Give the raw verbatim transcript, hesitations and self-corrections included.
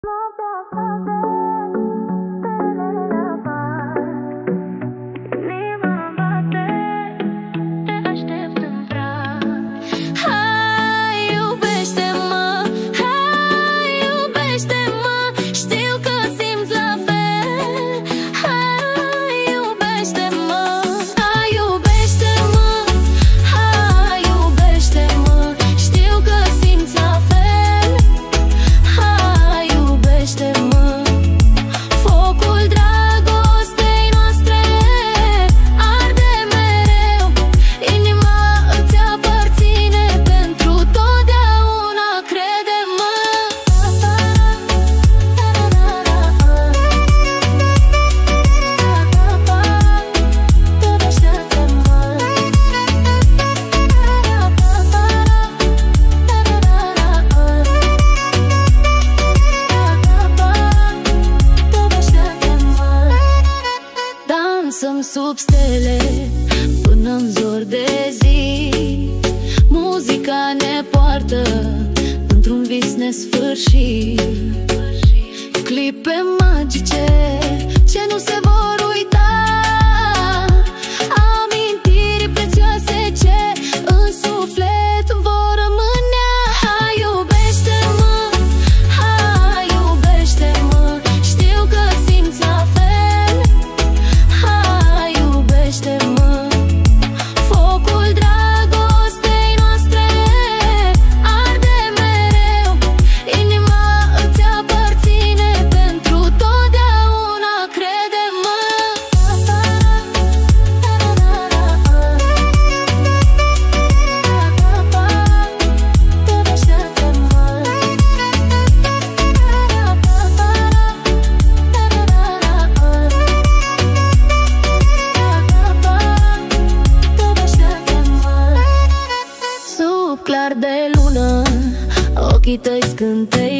Dansăm sub stele până-n zor de zi. Muzica ne poartă într-un vis nesfârșit. Clipe magice ce nu se vor uita, amintiri prețioase ce în suflet vor rămânea. Hai, iubește-mă, hai, iubește-mă, știu că simți la fel. Hai, iubește-mă, focul dragostei noastre arde mereu. Inima îți aparține pentru totdeauna, crede-mă. Sub clar de lună ochii tăi scânteie.